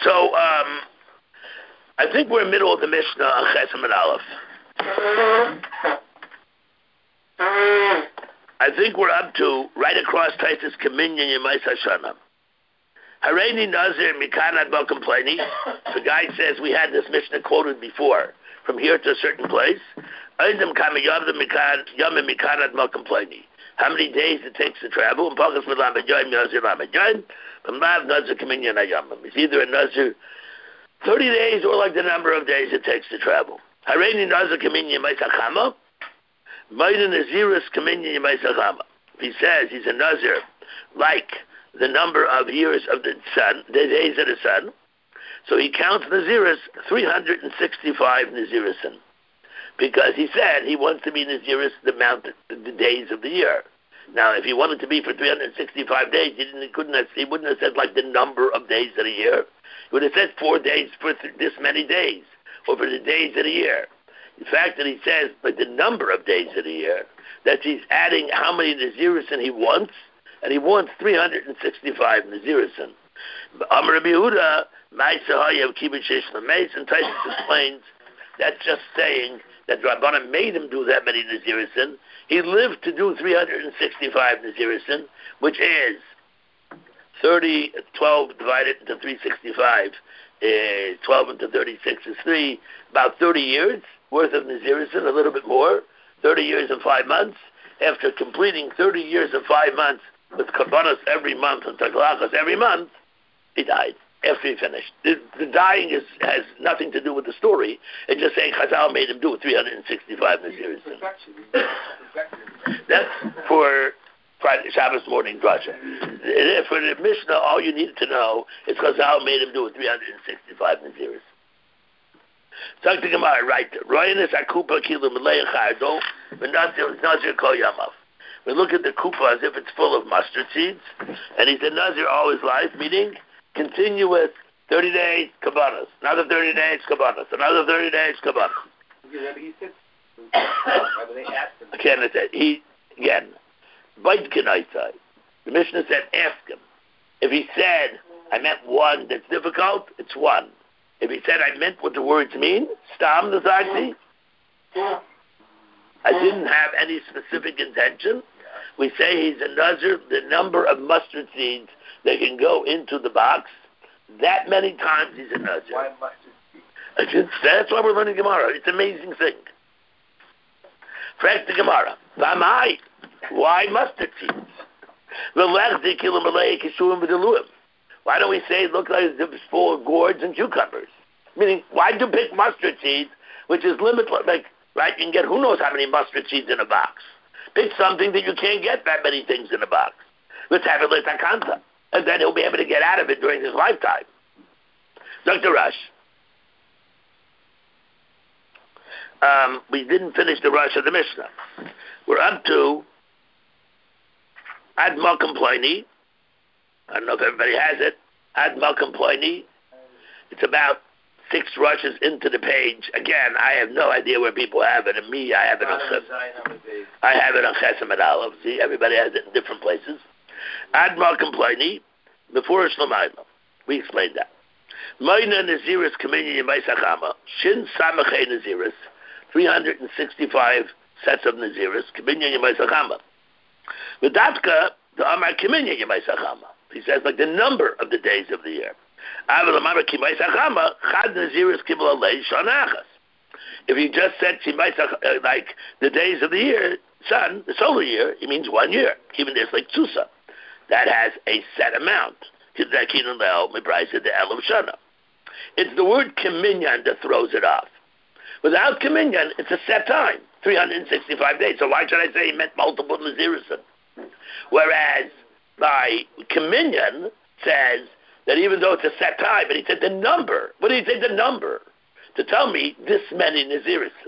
So, I think we're in the middle of the Mishnah on Chesem and Aleph. I think we're up to right across Taisus Kaminyan Yemais Hashana. Hareini Nazir Mikanad Bo complaining. The guy says we had this Mishnah quoted before, from here to a certain place. How many days it takes to travel? It's either a Nazir 30 days or like the number of days it takes to travel. Hareini Nazir Kaminyan Yemais Hachama. If he says he's a Nazir like the number of years of the sun, the days of the sun, so he counts Naziris 365 Nazirisin, because he said he wants to be Naziris the days of the year. Now, if he wanted to be for 365 days, he wouldn't have said like the number of days of the year. He would have said 4 days for this many days, or for the days of the year. The fact that he says like the number of days of the year, that he's adding how many Nazirisin he wants, and he wants 365 Nazirisin. Amar Rabbi Yehuda, Ma'asahayav Kibbutz Lameis, and Taisus explains that's just saying that Rabbanan made him do that many Nazirisin. He lived to do 365 Nazirisin, which is 12 divided into 365, 12 into 36 is 3, about 30 years worth of Nazirisin, a little bit more, 30 years and 5 months. After completing 30 years and 5 months with Kabbanas every month and Taglachas every month, he died after he finished. The dying has nothing to do with the story. It's just saying Chazal made him do 365 Nazirisin. That's for Friday, Shabbos morning drasha. For the Mishnah, all you need to know is Chazal made him do 365 Naziris. Talk to Gemara, right there. We look at the kupa as if it's full of mustard seeds, and he said Nazir all his life, meaning continuous 30 days kabbanas, another 30 days kabbanas, another 30 days kabbanas. Again, bite kanaisai. The Mishnah said, ask him. If he said, I meant one that's difficult, it's one. If he said, I meant what the words mean, stam the zakti, I didn't have any specific intention. We say he's a nazir, the number of mustard seeds that can go into the box, that many times he's a nazir. Why mustard seeds? That's why we're learning Gemara. It's an amazing thing. Frank the Gemara. Why mustard seeds? Why don't we say it looks like it's full of gourds and cucumbers? Meaning, why do you pick mustard seeds, which is limitless? Like, right, you can get who knows how many mustard seeds in a box. Pick something that you can't get that many things in a box. Let's have it l'takanta, and then he'll be able to get out of it during his lifetime. Dr. Rush. We didn't finish the Rush of the Mishnah. We're up to Ad Malkum Pliny. I don't know if everybody has it. Ad Malkum Pliny. It's about 6 rushes into the page. Again, I have no idea where people have it. And me, I have it on Chesem and Aleph. See, everybody has it in different places. Ad Malkum Pliny, before Shlomayla. We explained that. Moina Naziris Kamini Yemais Hachama. Shin Samachay Naziris. 365 sets of Naziris. Kamini Yemais Hachama. V'datka, the Amar Kamini Yemais Hachama. He says like the number of the days of the year. If you just said like the days of the year, sun, the solar year, it means 1 year. Even there's like Tzusa. That has a set amount. It's the word Kaminyan that throws it off. Without Kaminyan, it's a set time, 365 days. So why should I say he meant multiple Nazirisin? Whereas by Kaminyan says that even though it's a set time, but he said the number. What did he say the number? To tell me this many Nazirisin.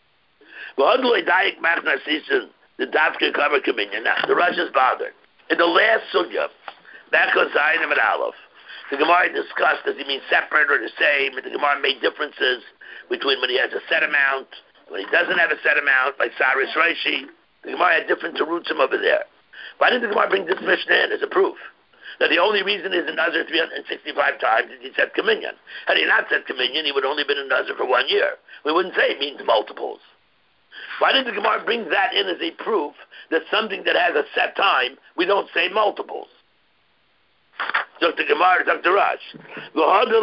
The Dafka cover Kaminyan. Now, the Rosh is bothered. In the last sugya, back on Zayin and Aleph, the Gemara discussed, does he mean separate or the same? And the Gemara made differences between when he has a set amount, when he doesn't have a set amount, like Saris Reishi. The Gemara had different terutzim over there. Why didn't the Gemara bring this Mishnah in as a proof? that the only reason he's a Nazir 365 times is he said communion. Had he not said communion, he would only been a Nazir for 1 year. We wouldn't say it means multiples. Why did the Gemara bring that in as a proof that something that has a set time, we don't say multiples? Dr. Gemara, Dr. Rash. The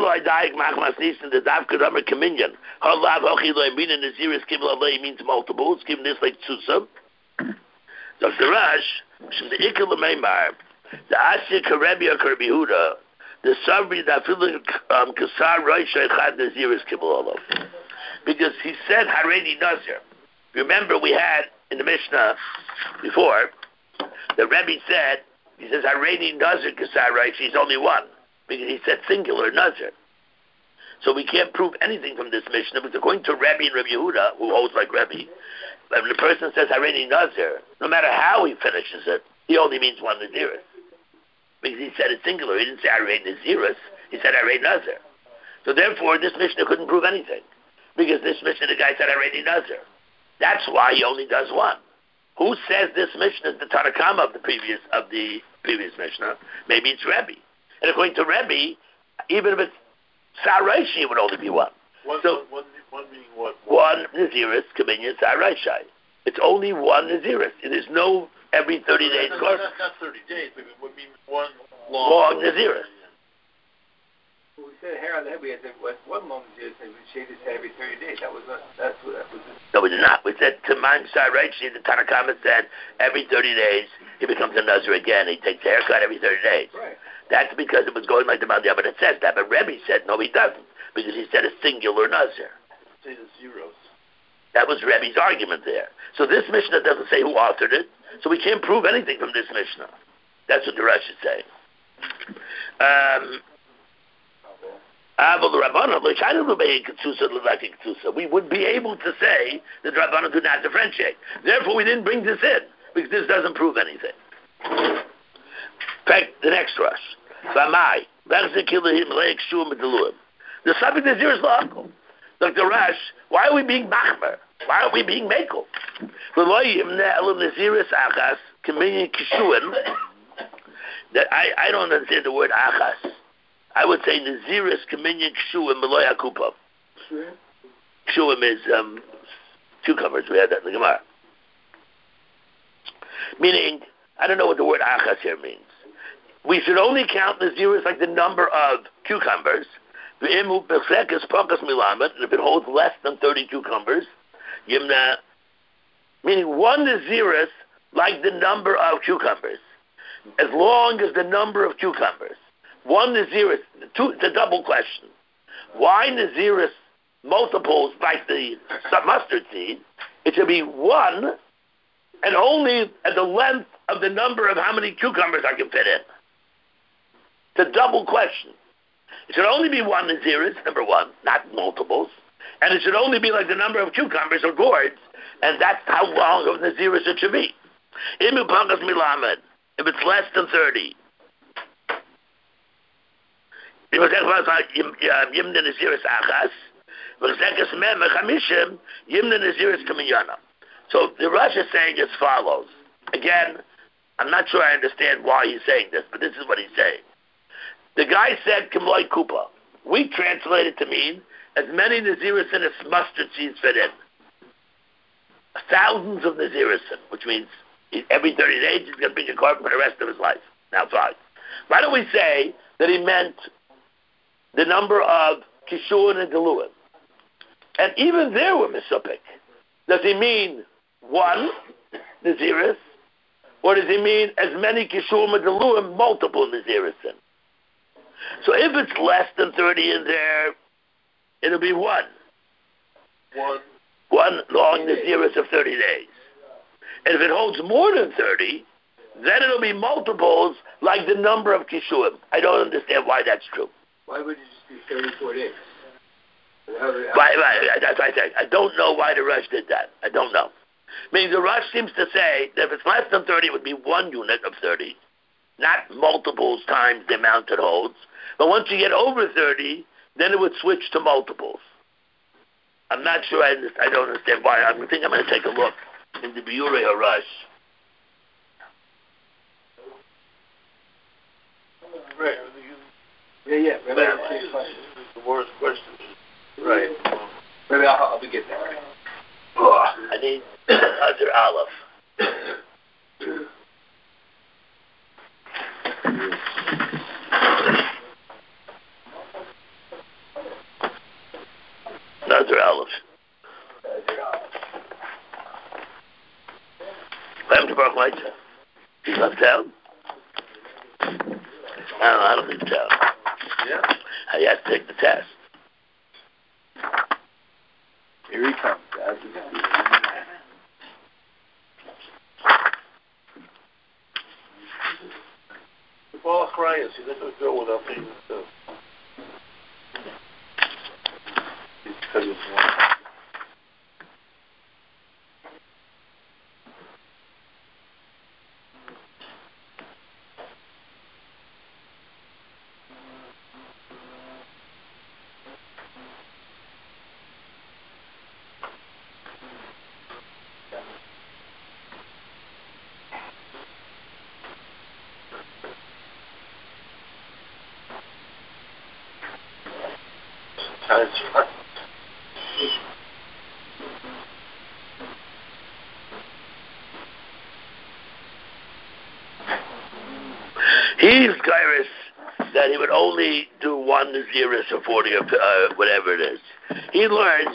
Dav Kadamar Communion. Halav Hochi Lo Emina Naziris Kibbel Alei means multiples. Given this like Tzusa. Dr. Rash, the Ikkel Meimar, the Asya Karebi or Karbi Huda, the Sabri Dafilu Kasar Roisha Echad Naziris Kibbel Alav. Because he said Haredi Nazir. Remember we had in the Mishnah before, the Rebbe said, he says, Haredi Nazir Kasar Roisha, he's only one. Because he said singular Nazir. So we can't prove anything from this Mishnah, because according to Rebbe and Rebbe Yehuda, who holds like Rebbe, when the person says Haredi Nazir, no matter how he finishes it, he only means one Naziris. Because he said it singular. He didn't say Haredi Naziris. He said Haredi Nazir. So therefore, this Mishnah couldn't prove anything. Because this Mishnah, the guy said Haredi Nazir. That's why he only does one. Who says this Mishnah is the Tanakama of the previous Mishnah? Maybe it's Rebbe. And according to Rebbe, even if it's Saraishi, it would only be one. One meaning what? One Naziris, Communion, Saraishi. It's only one Naziris. It is no every 30 days course. Not 30 days, but it would mean one long Naziris. Well, we said hair on the head. We had one long Naziris, and we shaved his head every 30 days. That was. No, we did not. We said Taman Saraishi. The Tanakama said every 30 days he becomes a Nazir again. He takes a haircut every 30 days. Right. That's because it was going like the Mandia, but it says that. But Rebbe said no, he doesn't, because he said a singular Nazir. Say the zeros. That was Rebbe's argument there. So this Mishnah doesn't say who authored it, so we can't prove anything from this Mishnah. That's what the Rosh is saying. We would be able to say that Rabbanan do not differentiate. Therefore, we didn't bring this in, because this doesn't prove anything. In fact, the next Rosh. The subject is yours, L'akol. Dr. Rash, why are we being machmer? Why are we being mekel? That I don't understand the word achas. I would say Naziris Communion Kshuim Meloy Akupav. Kshuim is cucumbers. We had that in the Gemara. Meaning, I don't know what the word achas here means. We should only count Naziris like the number of cucumbers. And if it holds less than 30 cucumbers, Yimna, meaning one Naziris like the number of cucumbers. As long as the number of cucumbers. One Naziris, it's a double question. Why Naziris multiples like the mustard seed? It should be one and only at the length of the number of how many cucumbers I can fit in. It's a double question. It should only be one Naziris, number one, not multiples. And it should only be like the number of cucumbers or gourds, and that's how long of Naziris it should be. If it's less than 30. So the Rosh is saying as follows. Again, I'm not sure I understand why he's saying this, but this is what he's saying. The guy said, Kimloi Kupa. We translate it to mean as many Nazirisin as mustard seeds fit in. Thousands of Nazirisin, which means every 30 days he's going to bring a korban for the rest of his life. Now, fine. Why don't we say that he meant the number of Kishuan and Galuim? And even there we're misupik. Does he mean one Naziris? Or does he mean as many Kishuan and Galuim, multiple Nazirisin? So if it's less than 30 in there, it'll be one. One long Naziris of 30 days. And if it holds more than 30, then it'll be multiples like the number of Kishuim. I don't understand why that's true. Why would it just be 34 days? That's what I say. I don't know why the Rush did that. I don't know. Meaning the Rush seems to say that if it's less than 30, it would be one unit of 30, not multiples times the amount it holds. But once you get over 30, then it would switch to multiples. I'm not sure. I don't understand why. I think I'm going to take a look in the Biurei HaRush. Right. Yeah. Rabbi, The worst question. Right. Rabbi, I'll be getting that right. Oh, I need other olive. Another olive. Welcome to Baruch Light. He's left town? I don't leave town. Yeah. I have to take the test. Here he comes. The ball crying. He's not going to go without paying himself. Time's right. He's Gyrus that he would only do one Naziris or 40 or whatever it is. He learns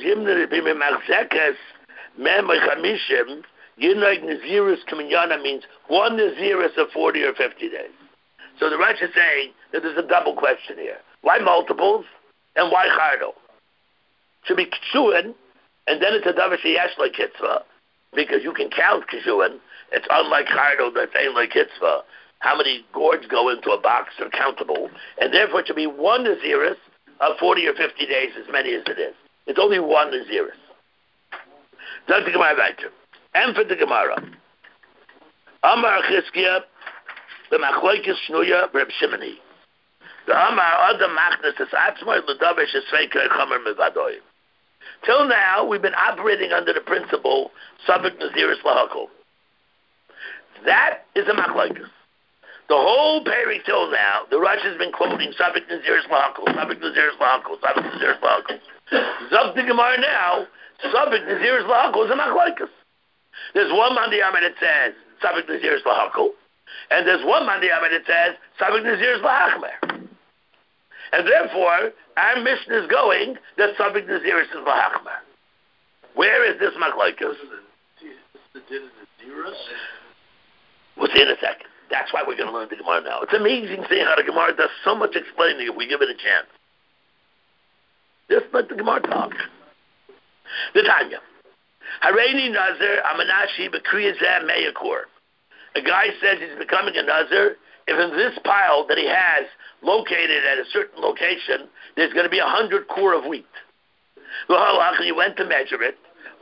Naziris Kaminyana means one Naziris of 40 or 50 days. So the Rosh is saying that there's a double question here. Why multiples and why Chardal? Should be Kishuan, and then it's a Davar Sheyesh like Kitzvah, because you can count Kishuan. It's unlike Chardal that's ain't like Kitzvah. How many gourds go into a box are countable, and therefore it should be one Naziris of 40 or 50 days, as many as it is. It's only one Naziris. Does the Gemara weiter. And for the Gemara. Amar Chizkiya, the Machloikis Shnuya, Reb Shimoni. The Amar Adam Machnas is Atzmai L'Davish Esveika Chomer Mevadoyim. Till now, we've been operating under the principle Sabik Naziris Lahakol. That is a Machloikis. The whole peri till now, the Rosh has been quoting Sabik Naziris Lahakol, Sabik Naziris Lahakol, Sabik Naziris Lahakol. Zok the Gemara now, Sabik Naziris Lahakol is a Machloikis. There's one Mandiyama that says Sabik Naziris Lahakol, and there's one Mandiyama that says Sabik Naziris Lahachmer. And therefore, our mission is going that Sabik Naziris is Lahachmer. Where is this Machloikis? The din of the Naziris? We'll see in a second. That's why we're going to learn the Gemara now. It's amazing seeing how the Gemara does so much explaining if we give it a chance. Just let the Gemara talk. The Tanya. Hareini Nazir Amanashi Bekriyazeh Meyakur. A guy says he's becoming a Nazir if in this pile that he has located at a certain location, there's going to be 100 kur of wheat. He went to measure it.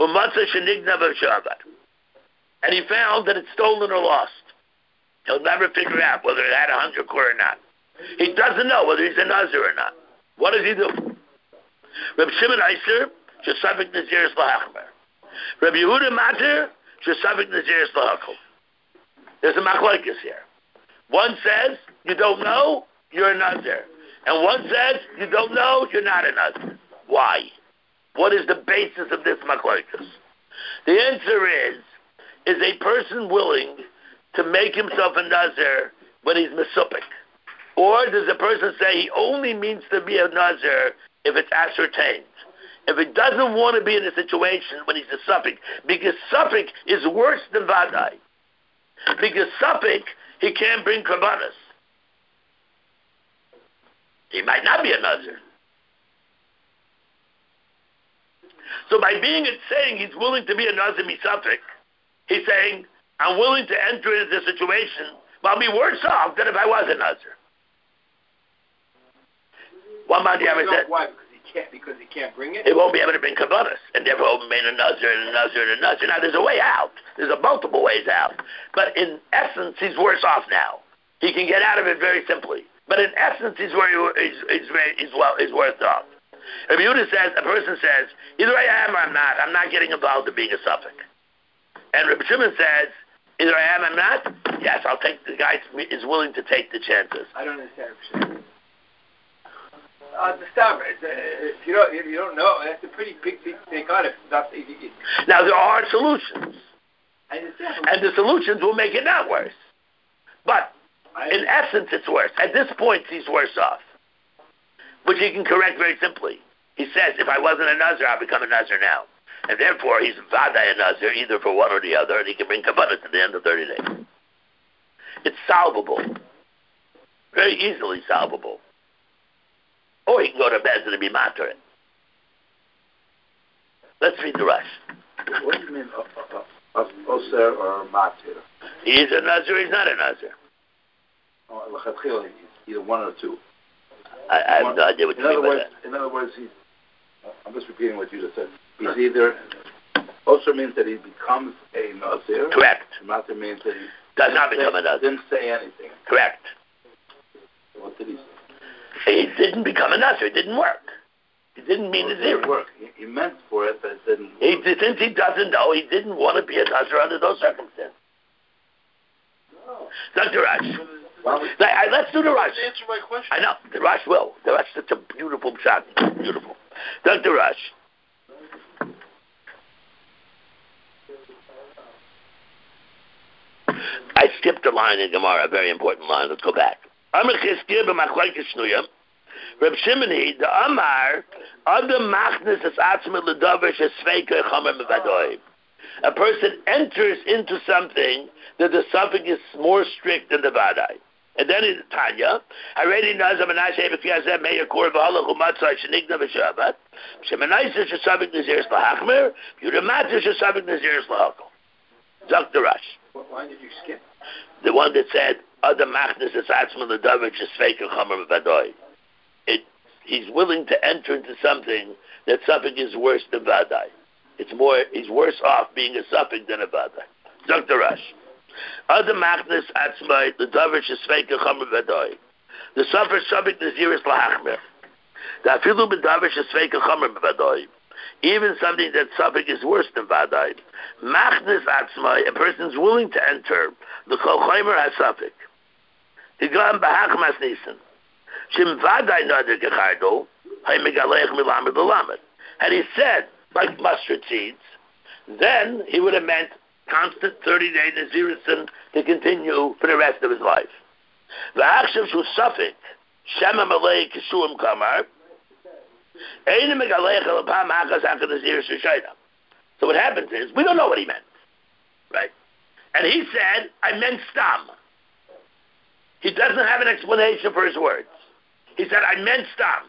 And he found that it's stolen or lost. He'll never figure out whether it had 100 kur or not. He doesn't know whether he's a Nazir or not. What does he do? Reb Shimon Eiser, Shesavik Naziris Lahachmer. Reb Yehuda Matir, Shesavik Naziris Lahakol. There's a machlokes here. One says, you don't know, you're a Nazir. And one says, you don't know, you're not a Nazir. Why? What is the basis of this machlokes? The answer is a person willing to make himself a Nazir when he's mesupik? Or does a person say he only means to be a Nazir if it's ascertained? If he doesn't want to be in a situation when he's a Sufik, because Sufik is worse than Vadai. Because Sufik, he can't bring Karbanas. He might not be a Nazir. So by saying he's willing to be a Nazir Misafik, he's saying, I'm willing to enter into this situation, but I'll be worse off than if I was a Nazir. One man said, why? Because he can't bring it? He won't be able to bring Kabbalas, and therefore will remain a Nazir and a Nazir and a Nazir. Now, there's a way out. There's multiple ways out. But in essence, he's worse off now. He can get out of it very simply. But in essence, he's worse off. Rabbi Yehuda says, a person says, either I am or I'm not. I'm not getting involved in being a Suffolk. And Rabbi Shimon says, either I am or I'm not, Yes, I'll take the guy is willing to take the chances. I don't understand. The stuff. If you don't know, that's a pretty big thing to take on. If not, now there are solutions, I understand. and the solutions will make it not worse. But in essence, it's worse. At this point, he's worse off, which he can correct very simply. He says, if I wasn't a Nazir, I'd become a Nazir now. And therefore, he's Vadai a Nazir, either for one or the other, and he can bring Kabbalah to the end of 30 days. It's solvable. Very easily solvable. Or he can go to Bezdin and be matter it. Let's read the Rush. What do you mean, Oser or Matir? He's a Nazir, he's not a Nazir. Oh, either one or two. I have no idea what you mean by that. In other words, I'm just repeating what you just said. He's either, Oser means that he becomes a Nazir. Correct. Matir means that he does not become a Nazir. Didn't say anything. Correct. What did he say? He didn't become a Nazir. It didn't work. It didn't mean It zero. didn't work. He meant for it, but it didn't work. Since he doesn't know, he didn't want to be a Nazir under those circumstances. Dr. Rush. Let's do the Rush. Answer my question. I know. The Rush will. The Rush, that's a beautiful shot. Beautiful. Dr. Rush. I skipped a line in Gemara, a very important line. Let's go back. Reb Shimoni, the Amar, Adam Machnes es Atzme L'Davar Shesveika Chomer Mevadoi. A person enters into something that the suffix is more strict than the Vadai. And then in Tanya, already Nazam and Ashe B'Kiyazem Meir Kor V'Halach U'Matzai Shenigna V'Shabbat Shemanaiser Shesavik Naziris L'Hachmer Yudamatzir Shesavik Naziris L'Hakol. Dr. Rush. What line did you skip? The one that said, Adam Machnes es Atzme L'Davar Shesveika Chomer Mevadoi. He's willing to enter into something that suffix is worse than Vadai. He's worse off being a suffix than a Vadai. Dr. Rush. Adam Machnes Atzmai, the Davar Shesveika Chomer Vadai. The suffix Naziris L'Hachmer. The Afilu B'Davar Shesveika Chomer Vadai. Even something that suffix is worse than Vadai. Machnes Atzmai, a person's willing to enter the Kol Chomer HaSuffix. Higam B'Hachmas Nisan. Shim Vadai Nadir Gechardo, Hay Megalech Milamed L'Lamed. Had he said, like mustard seeds, then he would have meant constant 30-day Nazirison to continue for the rest of his life. V'achshav shu suffik, Shema Malay Kishuim Kamar, Ein Megalech L'Pam Achas Achas Naziris Rishayna. So what happens is, we don't know what he meant, right? And he said, I meant Stam. He doesn't have an explanation for his words. He said, I meant Stam.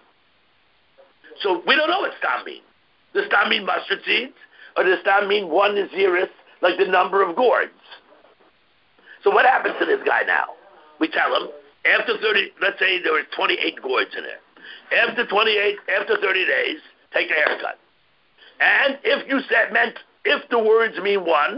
So we don't know what Stam means. Does Stam mean mustard seeds? Or does Stam mean one Naziris, like the number of gourds? So what happens to this guy now? We tell him, after 30, let's say there were 28 gourds in there. After 30 days, take a haircut. And if the words mean one,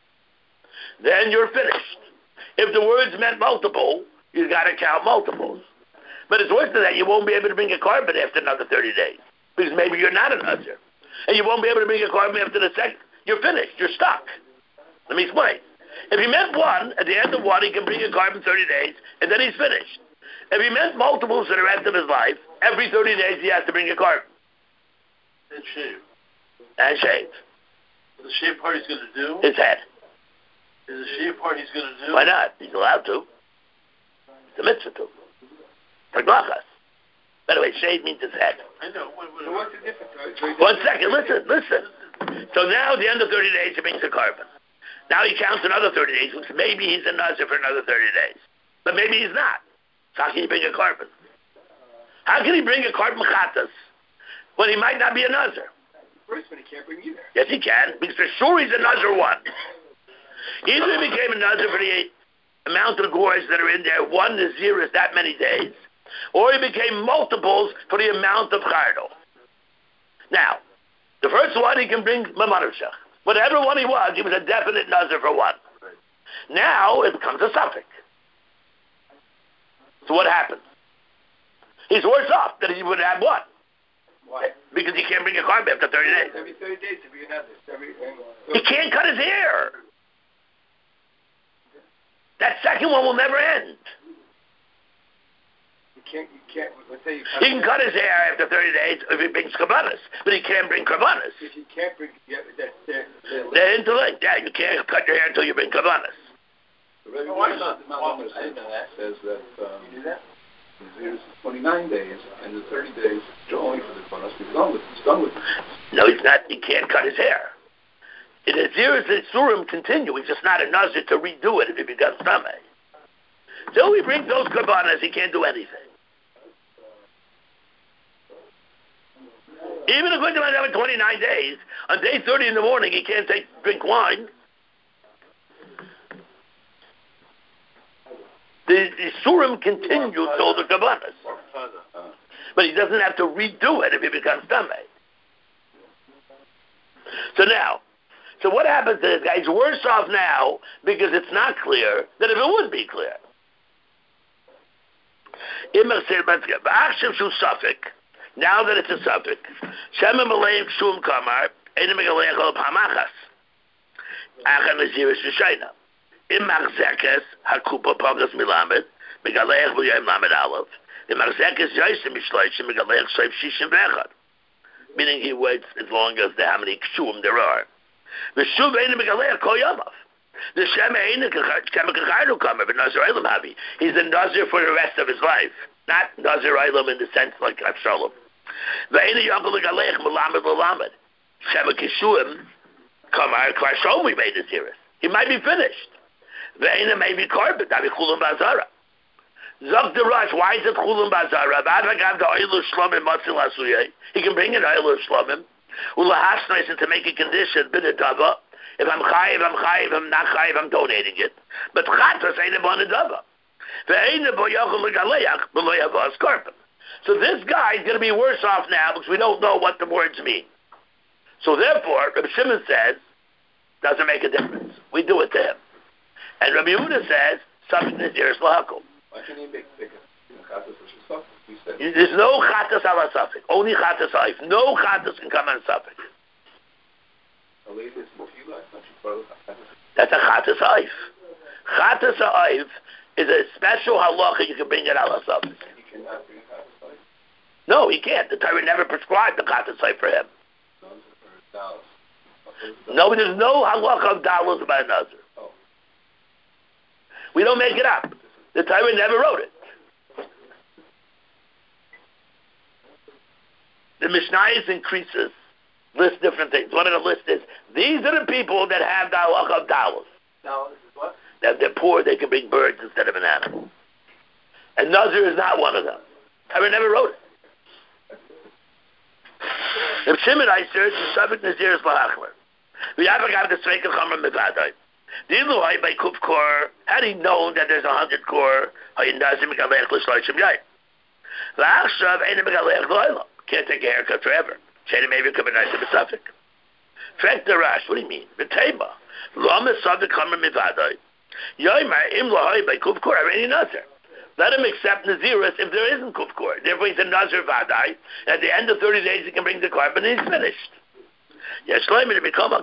then you're finished. If the words meant multiple, you got to count multiples. But it's worse than that. You won't be able to bring a carbon after another 30 days. Because maybe you're not a Nazir. And you won't be able to bring a carbon after the second. You're finished. You're stuck. Let me explain. If he meant one, at the end of one, he can bring a carbon 30 days, and then he's finished. If he meant multiples for the rest of his life, every 30 days he has to bring a carbon. And shave. And shave. The shave part he's going to do? His head. Is the shave part he's going to do? Why not? He's allowed to. It's a mitzvah to. Taglachas. By the way, shave means his head. I know. So what's the difference? One second, listen. So now at the end of 30 days, he brings a carbon. Now he counts another 30 days, which maybe he's a Nazir for another 30 days. But maybe he's not. So how can he bring a carbon? How can he bring a carbon chatas when he might not be a Nazir? First one he can't bring either. Yes, he can, because for sure he's a Nazir one. Either he became a Nazir for the amount of gourds that are in there, one Nazir is that many days, or he became multiples for the amount of chardo. Now, the first one he can bring Mamanavshach. Whatever one he was a definite Nazir for one. Now it becomes a suffix. So what happens? He's worse off than he would have one. Why? Because he can't bring a carbon after 30 days. Every 30 days to be a Nazir. He can't cut his hair. That second one will never end. You can't, let's say He can cut his hair after 30 days if he brings karbanos, but he can't bring karbanos. If you can't bring, They're interlinked. Yeah, you can't cut your hair until you bring karbanos. The Rebbe says that you do that? Naziris is 29 days, and the 30 days are only for the karbanos. He's done with it. No, he's not. He can't cut his hair. In Naziris and Surim continue. He's just not a Nazir to redo it if he becomes Tameh. Till he brings those karbanos, he can't do anything. Even if we're having 29 days, on day 30 in the morning, he can't drink wine. The Surim continue till the Kabbanas. But he doesn't have to redo it if he becomes Tameh. So what happens to this guy? He's worse off now because it's not clear than if it would be clear. Now that it's a suffix, Shema Malayim Shum Kamar, Edim Megalech Ol Pamachas, Achan Naziris Rishayna. Im Machzekes Hakupa Pagas Milamed, Megalech V'yayim Lamed Aleph, Im Machzekes Yaisim Mishloishim Megalech Soif Shishim Vechad. Meaning he waits as long as how many Kshum there are. V'shuv Edim Megalech Kol Yamav. The Shema Edim Kachaynu Kamar, but Nazir Eilam Habi. He's a Nazir for the rest of his life. Not Nazir Eilam in the sense like Avshalom. Ve'ena Yagol Galech Melamed Lelamed. Shema Kishuim Kamar Kvarshomi made Naziris. He might be finished. Ve'ena may be carbon. That be Chulam Bazara. Zog the Rush. Why is it Chulam Bazara? V'advagav the Oilu Shlomim Matzil Asuyeh. He can bring an Oilu Shlomim. Ulahasnois and to make a condition B'nedava. If I'm chayiv, I'm chayiv. If I'm not chayiv, I'm donating it. But Chatos ain't a B'nedava. So this guy is going to be worse off now because we don't know what the words mean. So therefore, Rabbi Shimon says, doesn't make a difference. We do it to him. And Rabbi Yehuda says, something is yours lahakol. Why can't he make a chatas which is suffix? There's no chatas ala suffix. Only chatas aif. No chatas can come on suffix. That's a chatas aif. Chatas aif is a special halacha you can bring it ala suffix. He cannot bring a chatas aif? No, he can't. The Torah never prescribed the chatas aif for him. No, there's no halacha of dalos about a nazir. Oh. We don't make it up. The Torah never wrote it. The Mishnayos increases, lists different things. One of the lists is, these are the people that have the halacha of dalos. Now, this is what? That they're poor, they can bring birds instead of an animal. And nazir is not one of them. Torah never wrote it. If Shimon I search the subject Naziris lahachler. We have a guy with the Sveika Chomer Mevadai. The Iluhai by Kuf Kor, had he known that there's 100 Kor, Hayin Nazim Megalech L'Shloishim Yai. V'achshav Ein Megalech L'Olam. Can't take a haircut forever. Shady maybe come a nice of a suffix. Frek the Rash, what do you mean? V'tema. L'Om is Subject Chomer Mevadai. Yoymar Im L'Hai by Kuf Kor, Areni Nazir. Let him accept Naziris if there isn't Kuf Kor. Therefore he's a Nazir Vadai. At the end of 30 days he can bring the carbon and he's finished. Listen to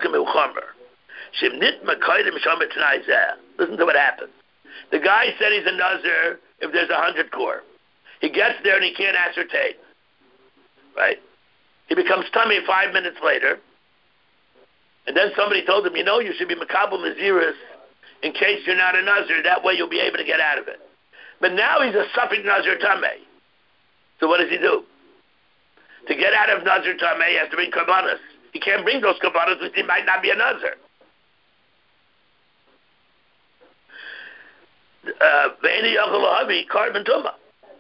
what happens. The guy said he's a Nazir if there's 100 Kor. He gets there and he can't ascertain. Right? He becomes tummy 5 minutes later. And then somebody told him, you should be Makabel Naziris in case you're not a Nazir. That way you'll be able to get out of it. But now he's a Suffolk Nazir Tameh. So what does he do? To get out of Nazir Tameh, he has to bring Karbanas. He can't bring those Karbanas because he might not be a Nazir. Ve'eni Yachol Lahavi, Carbon Tumah.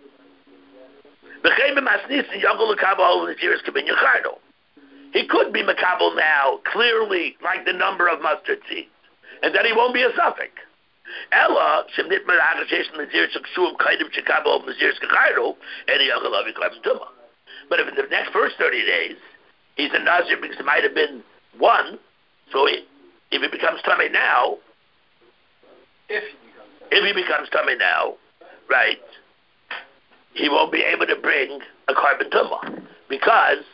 He could be Makabel now, clearly, like the number of mustard seeds. And then he won't be a Suffolk. Ella, Shemnit Maragashation Nazir Shakshum Kaidim Chikabo Nazir Skakaido, and Yachalavi Carbon Tumah. But if in the next first 30 days, he's a Nazir because it might have been one, so if he becomes tummy now, If he becomes tummy now, right, he won't be able to bring a carbon tumah because,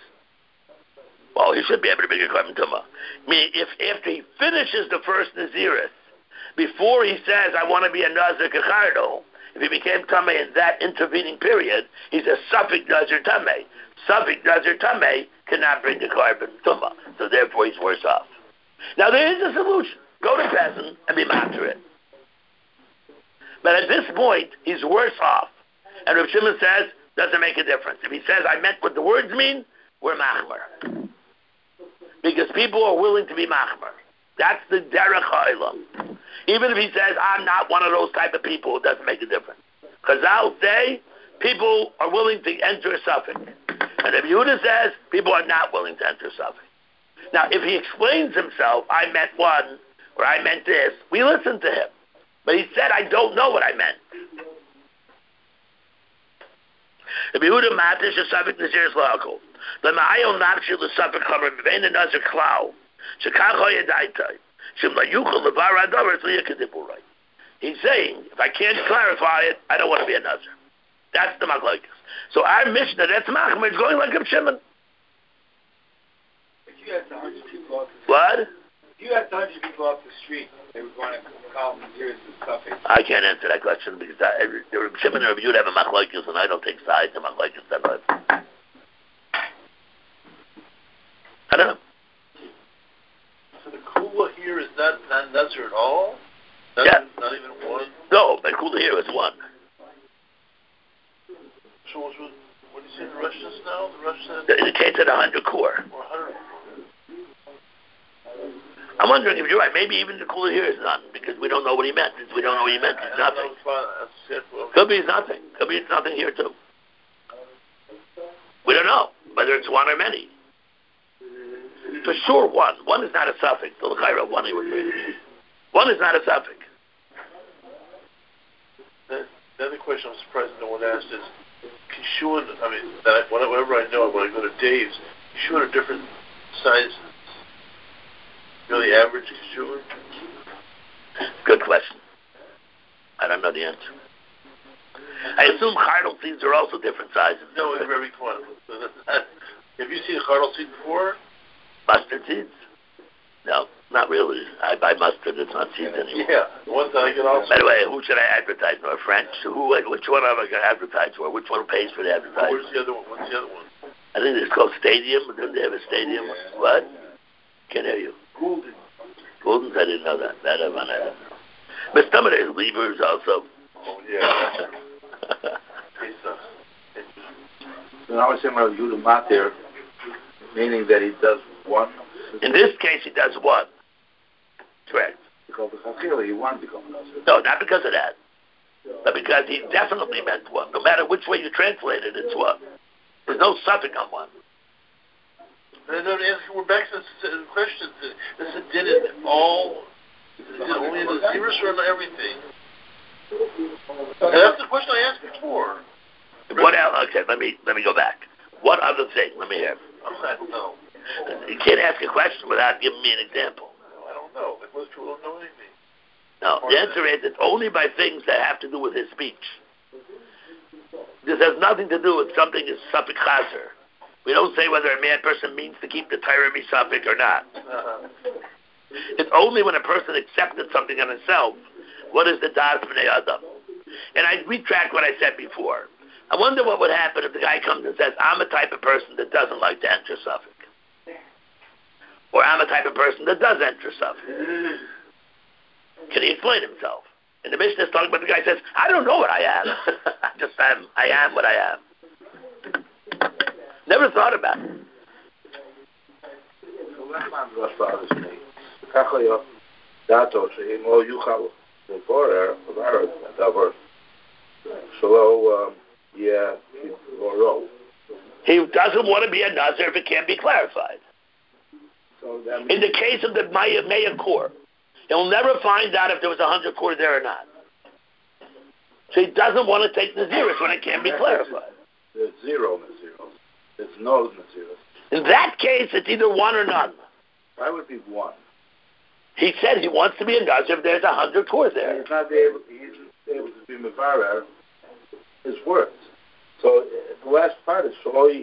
he should be able to bring a carbon tumah. I mean, if after he finishes the first Naziris, before he says, I want to be a Nazir Kechardo, if he became Tameh in that intervening period, he's a Safik Nazir Tameh. Safik Nazir Tameh cannot bring the carbon Tumah, so therefore he's worse off. Now there is a solution. Go to Bezin and be matter it. But at this point, he's worse off. And Rav Shimon says, doesn't make a difference. If he says, I meant what the words mean, we're machmer. Because people are willing to be machmer. That's the derech ha'olam. Even if he says, I'm not one of those type of people, it doesn't make a difference. Chazal say, people are willing to enter a suffix. And if Yehuda says, people are not willing to enter a suffix. Now, if he explains himself, I meant one, or I meant this, we listen to him. But he said, I don't know what I meant. If Yehuda matish a suffix naziris la'akol, the ma'ayon nafshi l'suffix chamer b'vein the nazir klau, shekach ha'yadaitai, shem la'yuchel levar ha'davar tzliyakadiburai. He's saying, if I can't clarify it, I don't want to be a nazir. That's the machlokes. So our Mishnah, that's machmer, is going like Rav Shimon. If you had 100 people off the street, What? if you had 100 people off the street, they were going to call Naziris the suffix. I can't answer that question because Rav Shimon and Rav Yehuda have a machlokes, and I don't take sides in machlokes. I don't know. So the kula here is not nazir at all? Not even one? No, but kula here is one. So what do you say the Rosh says now? The Rosh says... It indicates at 100 core. Or 100. I'm wondering if you're right. Maybe even the kula here is none because we don't know what he meant. Since we don't know what he meant, it's nothing. Could be it's nothing. Could be it's nothing here too. We don't know whether it's one or many. For sure, one. One is not a suffix. The l'chayra one he would bring. One is not a suffix. The other question I'm surprised no one asked is, Kishun, I mean, whatever I know when I go to Dave's, Kishun are different sizes. Really average Kishun? Good question. I don't know the answer. I assume cardinal seeds are also different sizes. No, in every one. Have you seen a cardinal seed before? Mustard seeds? No, not really. I buy mustard. It's not seeds anymore. Yeah, one thing I can also... By the way, who should I advertise? No, French? Which one am I going to advertise for? Which one pays for the advertising? Where's the other one? What's the other one? I think it's called Stadium. Didn't they have a stadium? Yeah. What? Can't hear you. Golden's, I didn't know that. That I didn't know. But some of there's levers also. Oh, yeah. So now we're saying about Yehuda Matir, meaning that he does one. In this case, he does one. Correct. Because the Chachila, he wanted to become a Nazir. No, not because of that. But because he definitely meant one. No matter which way you translate it, it's one. There's no suffix on one. We're back to the question. Did it all? Did it only in the Naziris or in everything? And that's the question I asked before. What else? Okay, let me go back. What other thing? Let me hear. I don't know. You can't ask a question without giving me an example. I don't know. Most people don't know anything. No, the answer is it's only by things that have to do with his speech. This has nothing to do with something is suffix chaser. We don't say whether a mad person means to keep the Torah suffix or not. It's only when a person accepted something on himself. What is the das b'nei adam? And I retract what I said before. I wonder what would happen if the guy comes and says, I'm a type of person that doesn't like to enter suffix. Or I'm a type of person that does enter suffix. Can he explain himself? And the Mishnah is talking about the guy says, I don't know what I am. I just am. I am what I am. Never thought about it. He doesn't want to be a Nazir if it can't be clarified. In the case of the Maya core, he'll never find out if there was 100 core there or not. So he doesn't want to take Naziris when it can't be clarified. There's zero Naziros. There's no Naziros. In that case, it's either one or none. Why would it be one? He said he wants to be a Nazir if there's 100 core there. He's not able to be Mevarer his words. So the last part is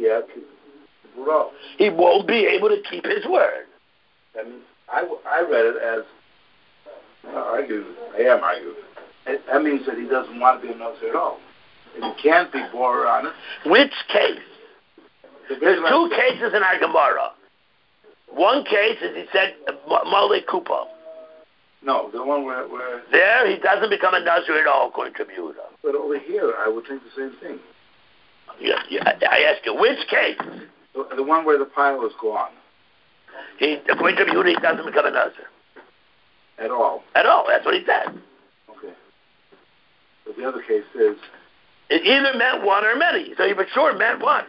he won't be able to keep his word. I mean, I read it as I am arguing. That means that he doesn't want to be a Nazir at all. And he can't be more on it. Which case? There's two cases in our Gemara. One case is he said Mole Kupa. No, the one where there he doesn't become a Nazir at all, according to Yehuda. But over here, I would think the same thing. Yeah, I ask you, which case? The one where the pile is gone. According to Yehuda, he doesn't become a Nazir. At all? At all, that's what he said. Okay. But the other case is... It either meant one or many. So he for sure meant one.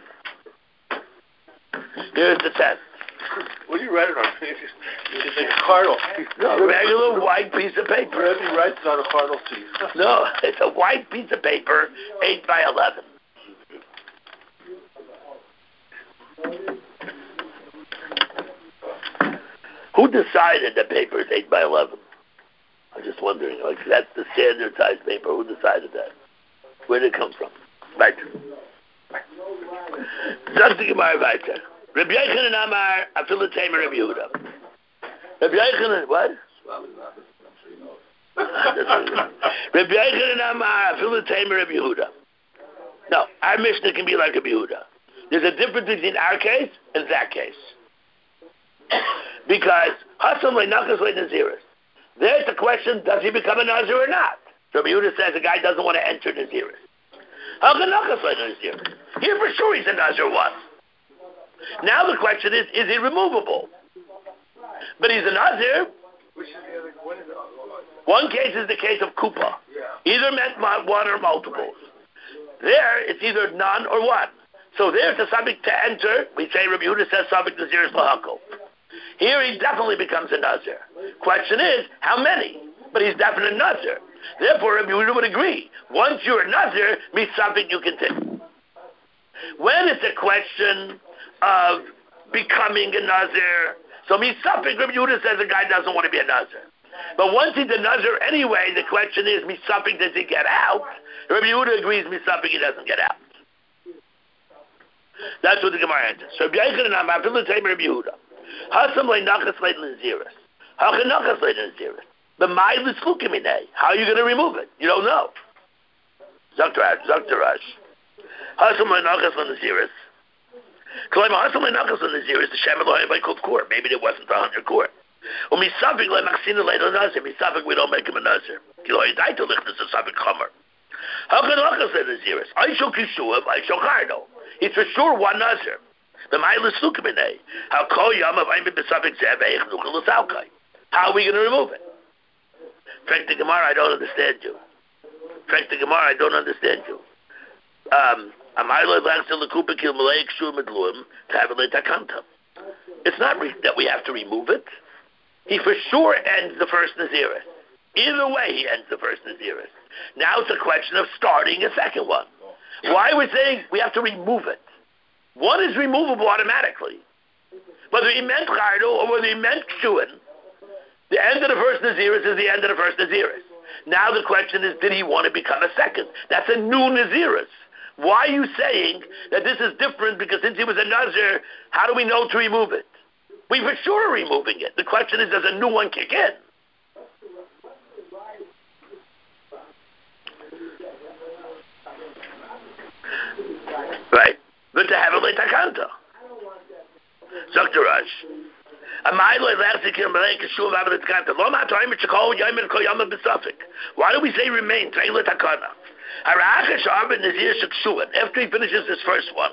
Here's the test. What do you write it on? It's like a cardinal. No, a regular white piece of paper. He writes it on a cardinal T. No, it's a white piece of paper, 8 by 11. Who decided that paper is 8 by 11? I'm just wondering, like, that's the standard size paper. Who decided that? Where did it come from? Right. Sag die Gemara weiter. Rabbi Yochanan Amar, Afilu Tamer Rabbi Yehuda. Rabbi Yochanan, what? Rabbi Yochanan Amar, Afilu Tamer Rabbi Yehuda. No, our Mishnah can be like Rabbi Yehuda. There's a difference between our case and that case. Because Hasam le'nakas le'naziris. There's the question, does he become a Nazir or not? So Rabbi Yehuda says a guy doesn't want to enter Naziris. How can nakas le'naziris? Here for sure he's a Nazir once. Now the question is he removable? But he's a Nazir. Which is the other one? One case is the case of Kupa. Yeah. Either meant one or multiples. There, it's either none or one. So there's a subject to enter. We say Rabbi Yehuda says subject Naziris lahakol. Here he definitely becomes a Nazir. Question is, how many? But he's definitely a Nazir. Therefore, Rabbi Yehuda would agree. Once you're a Nazir, means something you can take. When it's a question of becoming a Nazir, so means something, Rabbi Yehuda says a guy doesn't want to be a Nazir. But once he's a Nazir anyway, the question is, means something does he get out? Rabbi Yehuda agrees, means something he doesn't get out. That's what the Gemara answers. So Rabbi Yochanan Amar, Afilu Tamer Rabbi Yehuda. Hasam le'nakas le'naziris. How can nakas le'naziris? The ma'il is chukiminei. How are you going to remove it? You don't know. Zaktarash. Hasam le'nakas le'naziris. Hasam le'nakas le'naziris. The Shem Elohim by Kuf Kur. Maybe there wasn't 100 Kur. U'misafik le'machsina le'nazir. Misafik we don't make him a nazir. Kilo yidaita lichnas a safik chomer. How can nakas le'naziris? I shall kishuim. I shall kardo. He's for sure one nazir. The ma'il is chukiminei. How kol yom of ayim b'safik ze'veich nuchel l'salkai. How are we going to remove it? Frank the Gemara, I don't understand you. It's not that we have to remove it. He for sure ends the first Naziris. Either way, he ends the first Naziris. Now it's a question of starting a second one. Why are we saying we have to remove it? One is removable automatically. Whether he meant Chardo or whether he meant Kshuin, the end of the first Naziris is the end of the first Naziris. Now the question is, did he want to become a second? That's a new Naziris. Why are you saying that this is different because since he was a Nazir, how do we know to remove it? We for sure are removing it. The question is, does a new one kick in? Right. But to have a letakanta. Zaktarash. Why do we say remain? After he finishes his first one,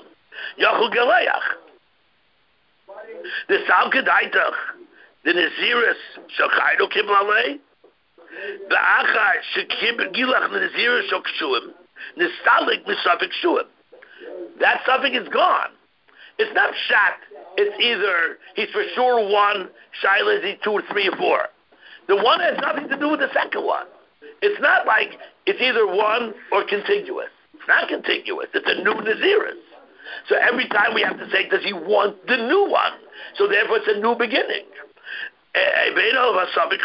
the Salkedaitach, the Naziris Shakaido Kiblalei, the Achar Shakibgilach Naziris Shakshuim, Nistalik Misafik Shuim. That suffix is gone. It's not shot. It's either he's for sure one, Shaila is he 2 or 3 or 4. The one has nothing to do with the second one. It's not like it's either one or contiguous. It's not contiguous. It's a new Naziris. So every time we have to say, does he want the new one? So therefore it's a new beginning. Rabbi Yochanan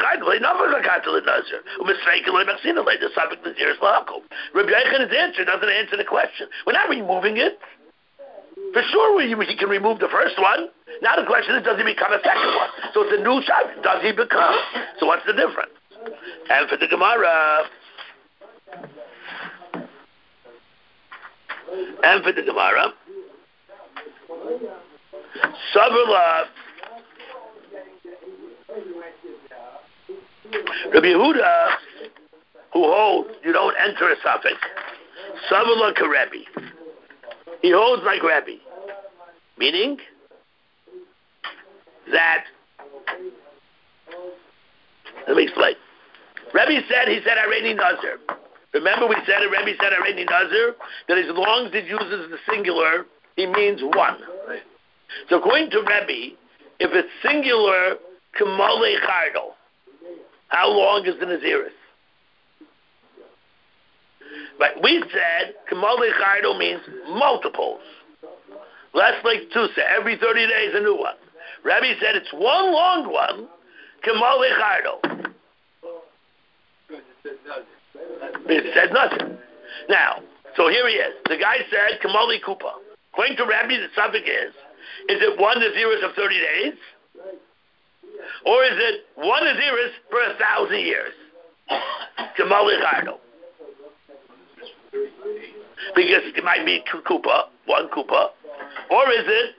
Yochanan answer doesn't answer the question. We're not removing it. For sure he can remove the first one. Now the question is, does he become a second one? So it's a new shot. Does he become? So what's the difference? And for the Gemara, Savrla, Rabbi Yehuda, who holds you don't enter a suffix, Savrla Karebi. He holds like Rebbe, meaning that. Let me explain. Rebbe said, Areni Nazir. Remember we said, Rebbe said, Areni Nazir, that as long as it uses the singular, he means one. Right. So according to Rebbe, if it's singular, Kamale Chardal, how long is the Naziris? But we said, Kamale Chardal means multiples. Less like Tusa, every 30 days a new one. Rebbe said it's one long one, Kamale Chardal. It said nothing. Now, so here he is. The guy said, Kamali Kupa. According to Rabbi, the suffix is it one Naziris of 30 days? Or is it one Naziris for 1,000 years? Kamali Chardal. Because it might be Kupa, one Kupa. Or is it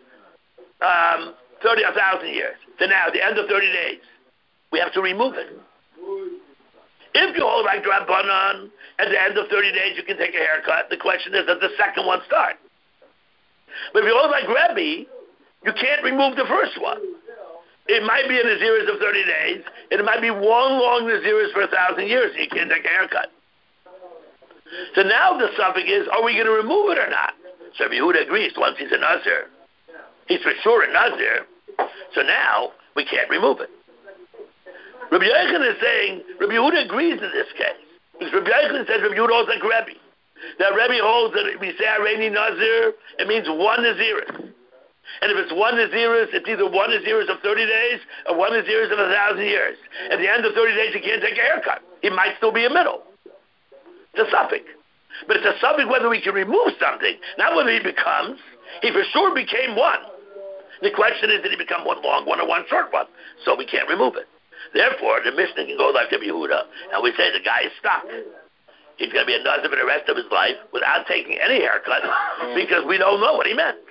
1,000 years? So now, at the end of 30 days, we have to remove it. If you hold like Rabbanan, at the end of 30 days you can take a haircut, the question is, does the second one start? But if you hold like Rebbe, you can't remove the first one. It might be a Naziris of 30 days, and it might be one long Naziris for 1,000 years, and you can't take a haircut. So now the suffix is, are we going to remove it or not? So Rabbi Yehuda agrees, once he's a Nazir, he's for sure a Nazir, so now we can't remove it. Rabbi Yochanan is saying, Rabbi Yehuda agrees in this case. Because Rabbi Yochanan says Rabbi Yehuda holds like Rebbe. That Rebbe holds that if we say Areni Nazir, it means one Naziris. And if it's one Naziris, it's either one Naziris of 30 days or one Naziris of 1,000 years. At the end of 30 days, he can't take a haircut. He might still be a middle. It's a suffix. But it's a suffix whether we can remove something, not whether he becomes. He for sure became one. The question is, did he become one long one or one short one? So we can't remove it. Therefore, the Mishnah can go like Rabbi Yehuda, and we say the guy is stuck. He's going to be a Nazir for the rest of his life without taking any haircut because we don't know what he meant.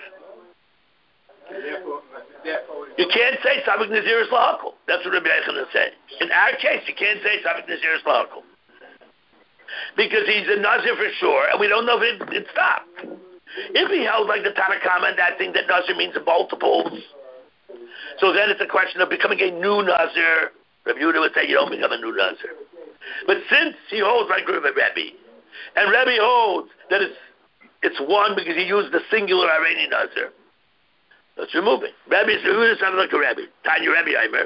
You can't say Sabik Naziris Lahakul. That's what Rabbi Yochanan said. In our case, you can't say Sabik Naziris Lahakul because he's a Nazir for sure, and we don't know if it stopped. If he held like the Tanakama and that thing that Nazir means multiples, so then it's a question of becoming a new Nazir. Rabbi Yehuda would say you don't become a new Nazir. But since he holds like Rebbe, and Rebbe holds that it's one because he used the singular Areni Nazir, let's remove it. Rebbe is sounded like a Rebbe. Tanya Rebbe Aimer.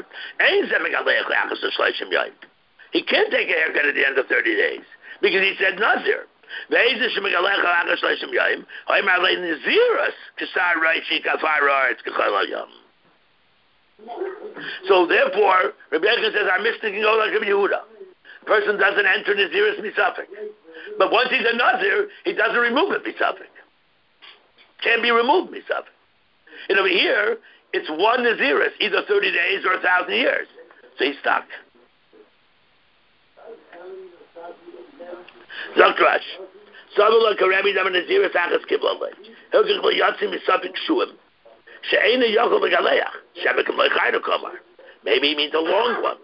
He can't take a haircut at the end of 30 days because he said Nazir. So therefore, Rabbi Yochanan says our Mishnah can go like Rabbi Yehuda. The person doesn't enter Naziris misafik. But once he's a Nazir, he doesn't remove it misafik. Can't be removed misafik. And over here, it's one Naziris, either 30 days or 1,000 years. So he's stuck. Zaktrash. Sabula Karemi Dama Naziris Achas Kiblalay. Hilkik Yatsim misafik Shuim. Maybe he means a long one.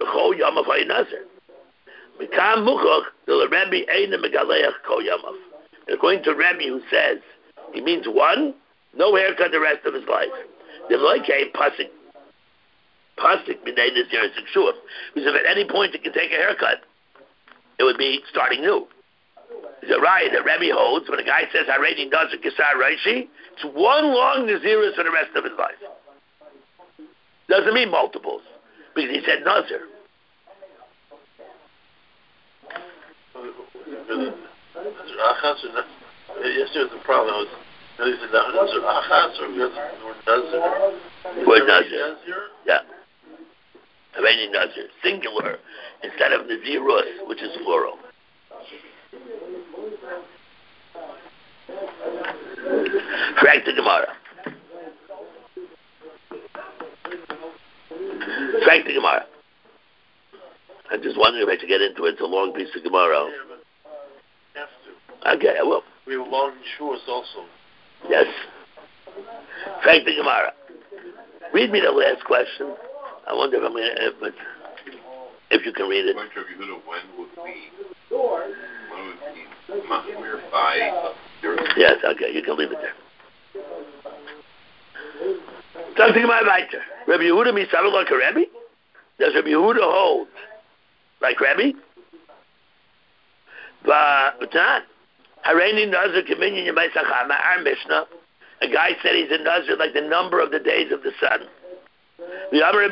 According to Rebbe, who says he means one, no haircut the rest of his life. Because if at any point he can take a haircut, it would be starting new. Is it right that Rebbe holds when a guy says Haredi Nazir Kisar Raishi? It's one long Naziris for the rest of his life. Doesn't mean multiples, because he said Nazir. Yesterday was the problem. Was Nazir Achas or Word Nazir. Yeah. Haredi Nazir, singular, instead of Nazirus, which is plural. Correct the Gemara. Correct the Gemara. I'm just wondering if I should get into it. It's a long piece of Gemara. Yeah, but you have to. Okay, I will. We have long shores also. Yes. Thank the Gemara. Read me the last question. I wonder if I'm going to, but if you can read it. When would be Machmir by Yes, okay, you can leave it there. Something about Weiter. Rabbi Yehuda misavel like a Rebbe? Does Rabbi Yehuda hold like Rebbe? But not. Hareini Nazir Kaminyan Yemaisachama, our Mishnah. A guy said he's a Nazir like the number of the days of the sun. Remember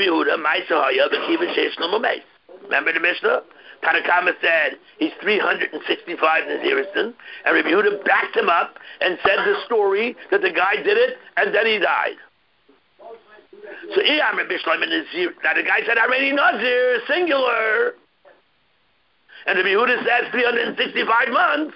the Mishnah? Tanakama said he's 365 Naziristan, and Rabbi Yehuda backed him up and said the story that the guy did it and then he died. So now the guy said already Nazir, singular, and Rabbi Yehuda says 365 months.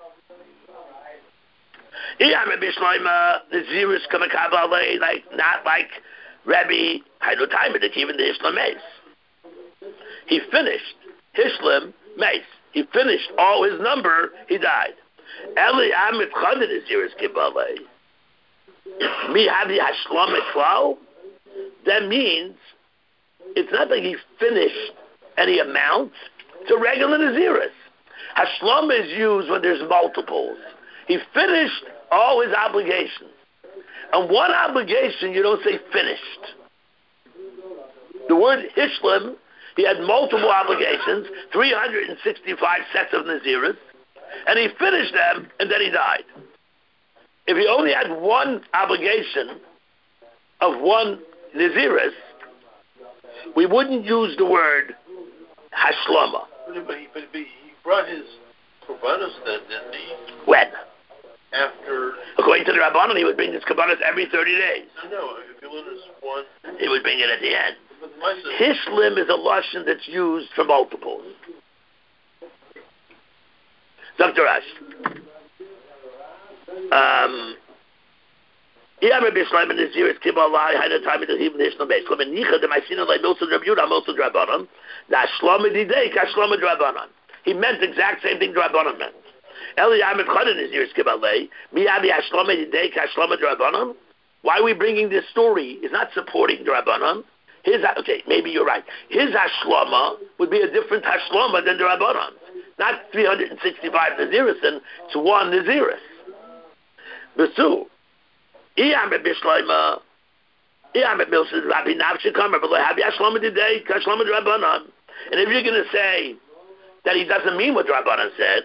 Nazirus like not like Rabbi Hainu Timer, that even the Ishlam Mace. He finished Hishlam Mace. He finished all his number, he died. Eli Amit Chadid Nazirus Kibalei. Mi Havi Hashlam Etzlau. That means it's not like he finished any amount. It's a regular Nazirus. Hashlam is used when there's multiples. He finished all his obligations. And one obligation, you don't say finished. The word Hishlam, he had multiple obligations, 365 sets of Nazirus, and he finished them, and then he died. If he only had one obligation of one Nazirus, we wouldn't use the word Hashlama. But he brought his Korbanos then, didn't he? When? After... According to the Rabbanon, he would bring his Korbanos every 30 days. No, if you learn this one... He would bring it at the end. Hishlim is a lashon that's used for multiples. Dr. Ash. He meant the exact same thing Rabbanon meant. Why are we bringing this story? It's not supporting the Rabbanon. Okay, maybe you're right. His Hashlama would be a different Hashlama than the Rabbanon. Not 365 Nazirus, it's one Nazirus. Besu. And if you're going to say that he doesn't mean what the Rabbanon said,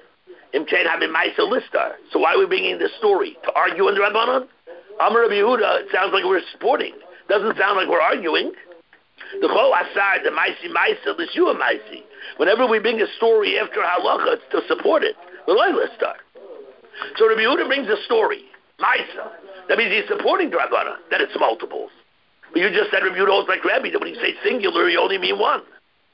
so why are we bringing this story? To argue in the Rabbanon? Amar Rabbi Yehuda, it sounds like we're supporting. Doesn't sound like we're arguing. The whole asar, the maisi maisa, the shua maisi. Whenever we bring a story after halacha, it's to support it. The loyalist star. So Rabbi Yehuda brings a story, maisa. That means he's supporting the Rabbanon, that it's multiples. But you just said Rabbi Yehuda holds like Rabbi, that when you say singular, you only mean one.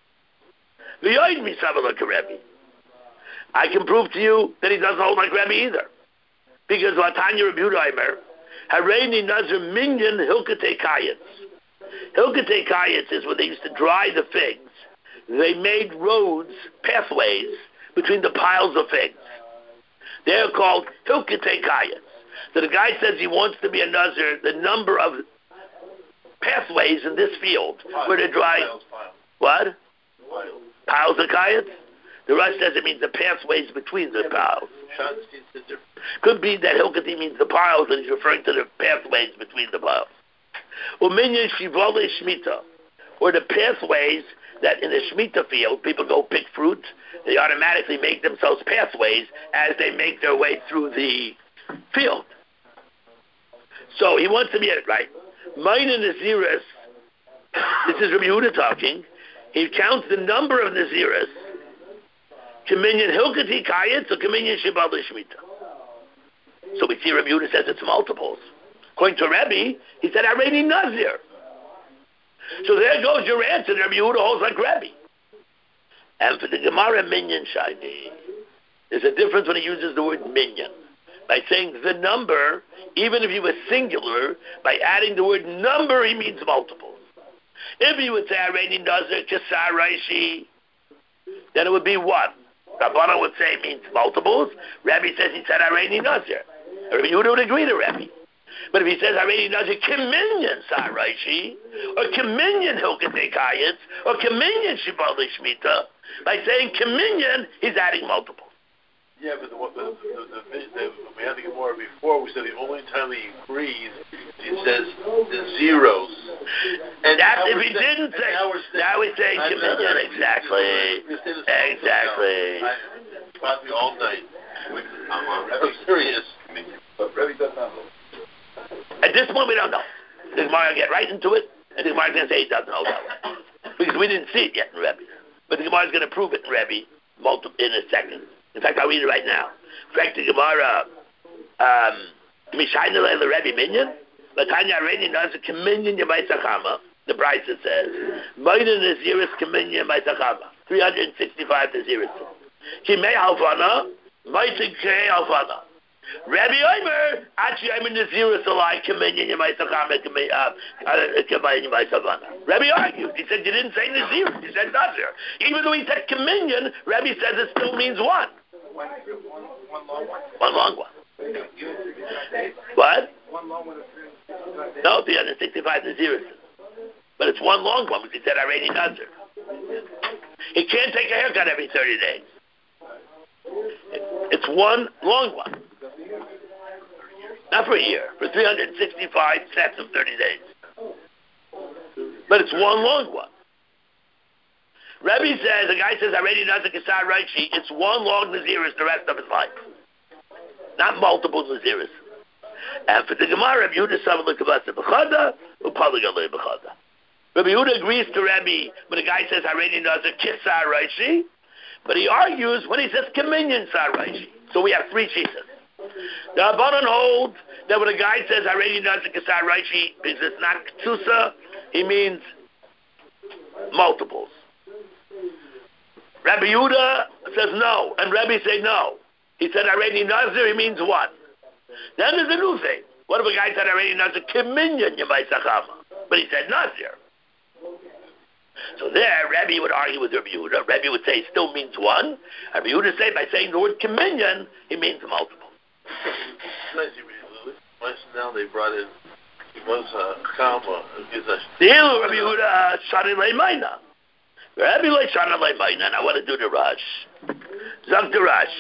I can prove to you that he doesn't hold like Rabbi either. Because Latanya Rabbi Yehuda Hareini Nazir Minyan Hilkatei Kayetz. Hilkatei Kayetz is when they used to dry the figs. They made roads, pathways, between the piles of figs. They're called Hilkatei Kayetz. So the guy says he wants to be a Nazir, the number of pathways in this field where they dry... What? Piles of Kayetz? The Rush says it means the pathways between the piles. Could be that Hilkati means the piles, and he's referring to the pathways between the piles. Uminyan Shivole Shmita, or the pathways that in the Shemitah field, people go pick fruit, they automatically make themselves pathways as they make their way through the field. So he wants to be it, right? Mina Naziris, this is Rabbi Yehuda talking, he counts the number of Naziris, Kaminyan Hilkati Kayetz or Kaminyan Shibal Shmita. So we see Rabbi Yehuda says it's multiples. According to Rabbi, he said already Nazir. So there goes your answer. Rabbi Yehuda holds like Rabbi. And for the Gemara Minyan Shiny, there's a difference when he uses the word Minyan. By saying the number, even if he was singular, by adding the word number, he means multiples. If he would say already Nazir Kesar Raishi, then it would be one. Rabbanan would say it means multiples. Rabbi says he said Hareini Nazir. Rabbi Yehuda would agree to Rabbi. But if he says Hareini Nazir Kiminyan Saraishi, or Kiminyan Hilkatei Kayetz, or Kiminyan Shibali Shmita, by saying Kiminyan, he's adding multiples. Yeah, but we had to get more before. We said the only time he agrees, he says the zeros. And that's if he didn't say. Now he's saying Kiminyan. Exactly. Exactly. Probably all night. I'm serious. But Rebbe does not know. At this point, we don't know. The Gemara get right into it, and the Gemara is going to say he doesn't know that way. Because we didn't see it yet in Rebbe. But the Gemara is going to prove it in Rebbe in a second. In fact, I'll read it right now. In fact, the Gemara, Mishayna Leila Rebbe Minyan, Latanya Reini Nazir Kaminyan Yamaisachama, the Brisa says, Moinen Naziris Kaminyan Yamaisachama, 365 Naziris. Kimei Alfana, Maitig Kei Alfana. Rabbi Omer, actually I'm in Naziris alike, Kaminyan Yamaisachama, Kaminyan Yamaisachama. Rabbi argued. He said, you didn't say Naziris, you said Nazir. Even though he said Kaminyan, Rabbi says it still means one. One long one. One long one. What? One long one of 365 days. No, 365 Naziris. But it's one long one because he said already Nazir. He can't take a haircut every 30 days. It's one long one. Not for a year, for 365 sets of 30 days. But it's one long one. Rebbe says, the guy says, already Nazir Kesar Raishi, it's one long Naziris the rest of his life. Not multiple Naziris. And for the Gemara, Rebbe Yehuda Sama L'Kavasa B'chada, U'Paligalei B'chada. Rebbe Yehuda agrees to Rebbe when the guy says, already Nazir Kesar Raishi, but he argues when he says, Kaminyan Sar Raishi. So we have three cheeses. The Rabbanan holds that when a guy says, already Nazir Kesar Raishi, because it's not Ketsusa, he means multiples. Rabbi Yehuda says no, and Rabbi say no. He said already Nazir, he means one. Then there's a new thing. What if a guy said already Nazir, Kiminyan Yamaisachama, but he said Nazir? So there, Rabbi would argue with Rabbi Yehuda. Rabbi would say it still means one. Rabbi Yehuda say by saying the word Kiminyan, he means multiple. Now they brought in, it was a comma. The Rabbi Yehuda Shani Leimayna. Rabbi Lei Shana Leimayna, and I want to do the Rush. Zog the Rush.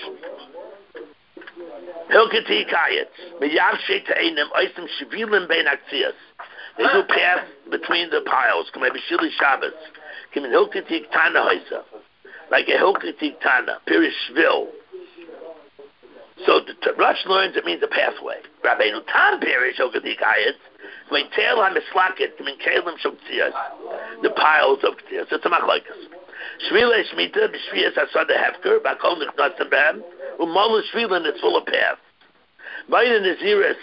Hilkati Kayetz. Meyav Shei Ta'enim, Oisim Shivilim Bein Akzias. They do path between the piles. Come maybe Shili Shabbos. Come in Hilkati Tana Hoisa. Like a Hilkati Tana. Pirish Shvil. So the Rush learns it means a pathway. Rabbi Nutan Pirish Hilkati Kayetz. When tail on the slacket, when kalim shoktias, the piles of ktias. It's a machlokes. Shvila shmita b'shviyas asad hefker b'kol nichnasim b'hem u'malu shvilin it's full of paths. Ma'ina naziris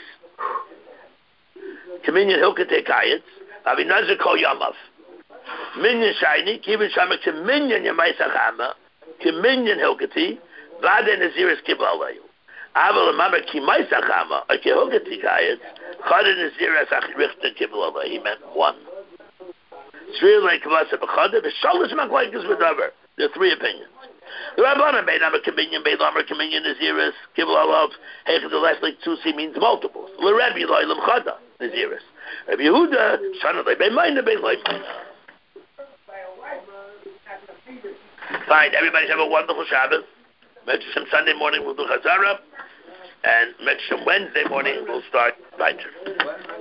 kaminyan hilkatei kayetz avi nazir kol yamav minyan shayni kivin shamak kaminyan yamaisachama kaminyan hilkati vade naziris kibalayu. Aval mama kimaisachama or kihilkati kayetz. He meant one. There are three opinions. The Rabbanan made Amar Kaminyan, Beid Amar Kaminyan, Naziris, Kibbul Alav, Hechad the last like Tusi means multiples. Le Rabbi Loi Lam Chada, Naziris. Rabbi Yehuda, Shana Loi Beid Mayna, Beid Loi Mayna. Fine, everybody have a wonderful Shabbos. Some Sunday morning we'll do Chazara. And next Wednesday morning we'll start Weiter.